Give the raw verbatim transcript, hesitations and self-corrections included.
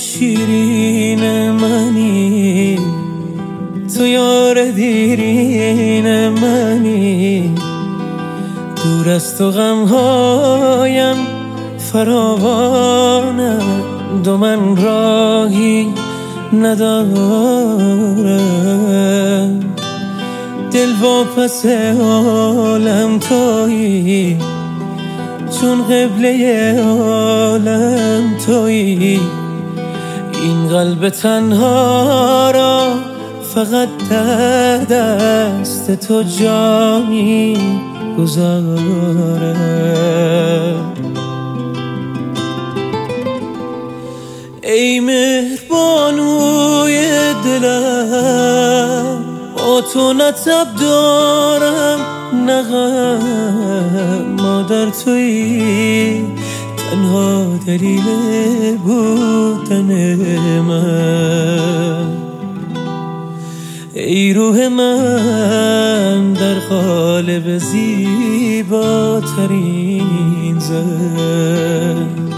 شیرین منی، تو یار دیرین منی، دور از تو غمهایم فراوانند و من راهی ندارم. دل واپس عالم تویی، چون قبله عالم تویی، این قلب تنها را فقط در دست تو جا می گذارم. ای مهربانوی دلم، با تو نه تب دارم نه غم، مادر تویی تنها دلیل بودن من. ای روح من در قالب زیباترین زن،